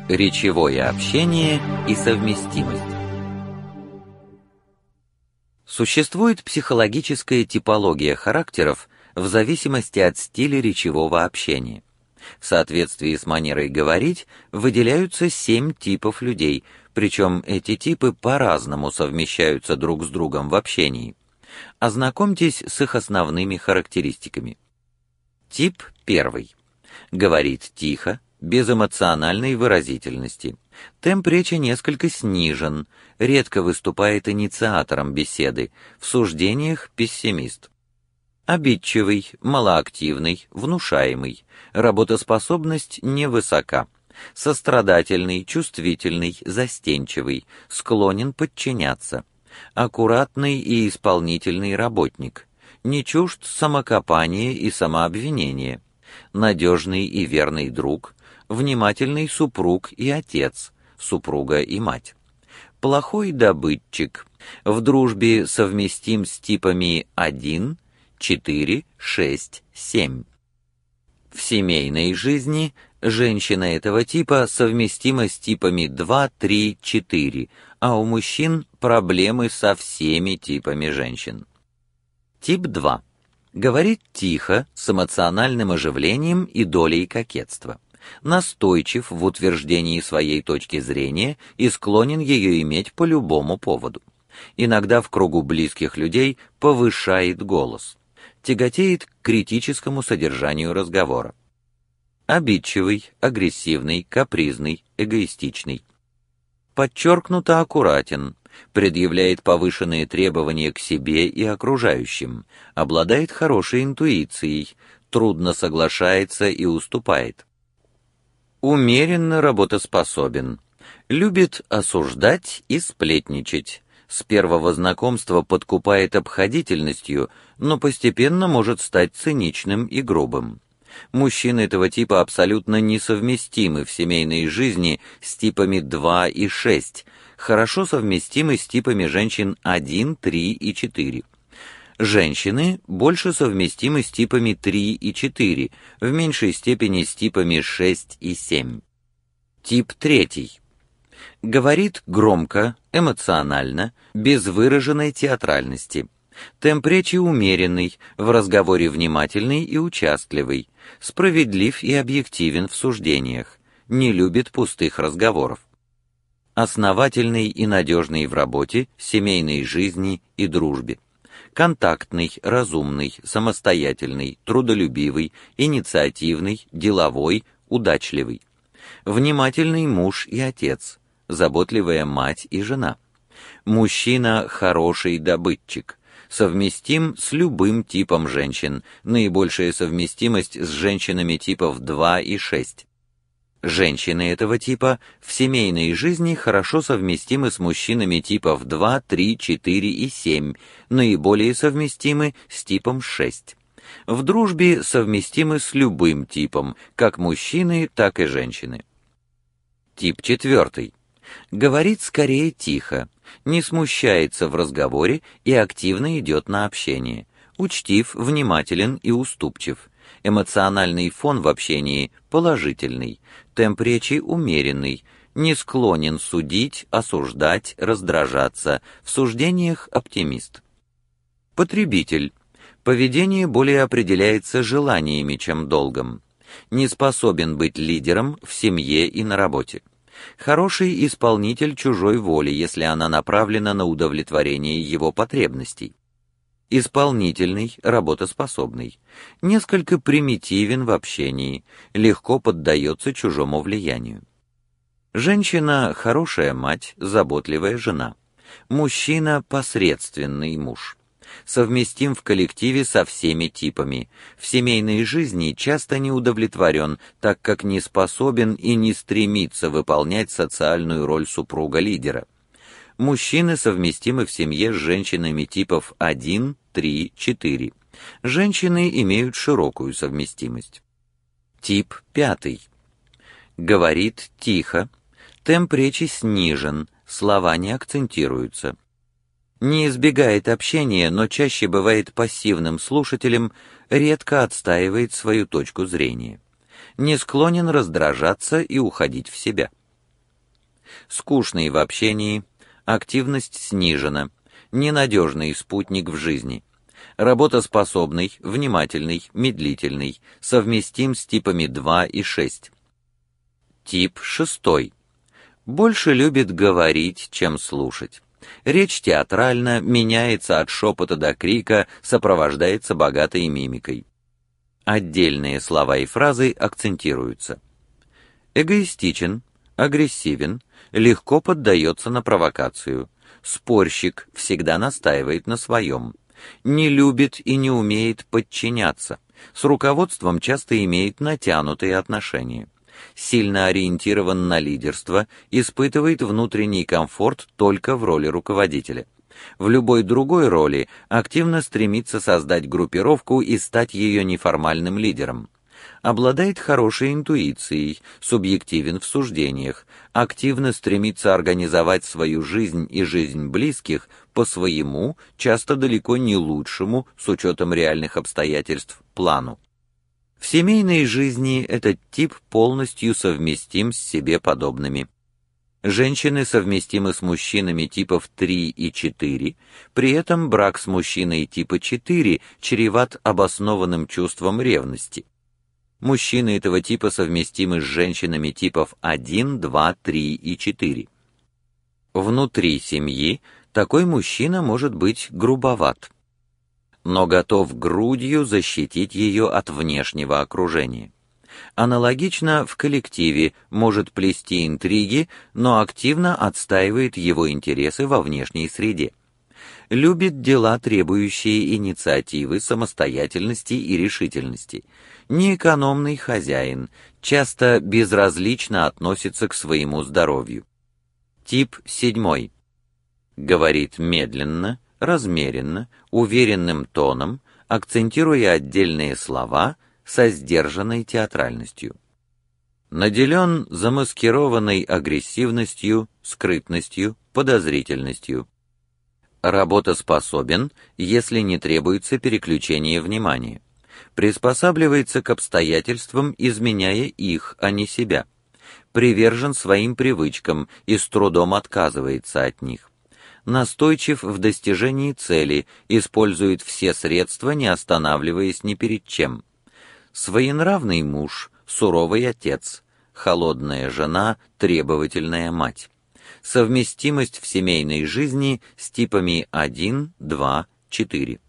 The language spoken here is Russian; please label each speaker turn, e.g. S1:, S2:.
S1: Речевое общение и совместимость. Существует психологическая типология характеров в зависимости от стиля речевого общения. В соответствии с манерой говорить выделяются 7 типов людей, причем эти типы по-разному совмещаются друг с другом в общении. Ознакомьтесь с их основными характеристиками. Тип 1. Говорит тихо, без эмоциональной выразительности. Темп речи несколько снижен, редко выступает инициатором беседы, в суждениях пессимист. Обидчивый, малоактивный, внушаемый, работоспособность невысока. Сострадательный, чувствительный, застенчивый, склонен подчиняться. Аккуратный и исполнительный работник. Не чужд самокопания и самообвинения. Надежный и верный друг. Внимательный супруг и отец, супруга и мать. Плохой добытчик. В дружбе совместим с типами 1, 4, 6, 7. В семейной жизни женщина этого типа совместима с типами 2, 3, 4, а у мужчин проблемы со всеми типами женщин. Тип 2. Говорит тихо, с эмоциональным оживлением и долей кокетства. Настойчив в утверждении своей точки зрения и склонен ее иметь по любому поводу. Иногда в кругу близких людей повышает голос. Тяготеет к критическому содержанию разговора. Обидчивый, агрессивный, капризный, эгоистичный. Подчеркнуто аккуратен, предъявляет повышенные требования к себе и окружающим, обладает хорошей интуицией, трудно соглашается и уступает. Умеренно работоспособен, любит осуждать и сплетничать. С первого знакомства подкупает обходительностью, но постепенно может стать циничным и грубым. Мужчины этого типа абсолютно несовместимы в семейной жизни с типами 2 и 6, хорошо совместимы с типами женщин 1, 3 и 4. Женщины больше совместимы с типами 3 и 4, в меньшей степени с типами 6 и 7. Тип 3. Говорит громко, эмоционально, без выраженной театральности. Темп речи умеренный, в разговоре внимательный и участливый, справедлив и объективен в суждениях, не любит пустых разговоров. Основательный и надежный в работе, семейной жизни и дружбе. Контактный, разумный, самостоятельный, трудолюбивый, инициативный, деловой, удачливый. Внимательный муж и отец, заботливая мать и жена. Мужчина хороший добытчик, совместим с любым типом женщин, наибольшая совместимость с женщинами типов 2 и 6. Женщины этого типа в семейной жизни хорошо совместимы с мужчинами типов 2, 3, 4 и 7, наиболее совместимы с типом 6. В дружбе совместимы с любым типом, как мужчины, так и женщины. Тип 4. Говорит скорее тихо, не смущается в разговоре и активно идет на общение, учтив, внимателен и уступчив. Эмоциональный фон в общении положительный, темп речи умеренный, не склонен судить, осуждать, раздражаться, в суждениях оптимист. Потребитель. Поведение более определяется желаниями, чем долгом. Не способен быть лидером в семье и на работе. Хороший исполнитель чужой воли, если она направлена на удовлетворение его потребностей. Исполнительный, работоспособный, несколько примитивен в общении, легко поддается чужому влиянию. Женщина – хорошая мать, заботливая жена. Мужчина – посредственный муж. Совместим в коллективе со всеми типами. В семейной жизни часто не удовлетворен, так как не способен и не стремится выполнять социальную роль супруга-лидера. Мужчины совместимы в семье с женщинами типов 1, 3, 4. Женщины имеют широкую совместимость. Тип 5. Говорит тихо, темп речи снижен, слова не акцентируются. Не избегает общения, но чаще бывает пассивным слушателем, редко отстаивает свою точку зрения. Не склонен раздражаться и уходить в себя. скучный в общении, активность снижена, ненадежный спутник в жизни, работоспособный, внимательный, медлительный, совместим с типами 2 и 6. Тип 6. Больше любит говорить, чем слушать. Речь театральна, меняется от шепота до крика, сопровождается богатой мимикой. Отдельные слова и фразы акцентируются. Эгоистичен, агрессивен, легко поддается на провокацию. Спорщик, всегда настаивает на своем. Не любит и не умеет подчиняться. С руководством часто имеет натянутые отношения. Сильно ориентирован на лидерство, испытывает внутренний комфорт только в роли руководителя. В любой другой роли активно стремится создать группировку и стать ее неформальным лидером. Обладает хорошей интуицией, субъективен в суждениях, активно стремится организовать свою жизнь и жизнь близких по своему, часто далеко не лучшему, с учетом реальных обстоятельств, плану. В семейной жизни этот тип полностью совместим с себе подобными. Женщины совместимы с мужчинами типов 3 и 4, при этом брак с мужчиной типа 4 чреват обоснованным чувством ревности. Мужчины этого типа совместимы с женщинами типов 1, 2, 3 и 4. Внутри семьи такой мужчина может быть грубоват, но готов грудью защитить ее от внешнего окружения. Аналогично в коллективе может плести интриги, но активно отстаивает его интересы во внешней среде. Любит дела, требующие инициативы, самостоятельности и решительности. Неэкономный хозяин, часто безразлично относится к своему здоровью. Тип 7. Говорит медленно, размеренно, уверенным тоном, акцентируя отдельные слова, со сдержанной театральностью. Наделен замаскированной агрессивностью, скрытностью, подозрительностью. Работоспособен, если не требуется переключение внимания. Приспосабливается к обстоятельствам, изменяя их, а не себя. Привержен своим привычкам и с трудом отказывается от них. Настойчив в достижении цели, использует все средства, не останавливаясь ни перед чем. Своенравный муж, суровый отец, холодная жена, требовательная мать. Совместимость в семейной жизни с типами 1, 2, 4.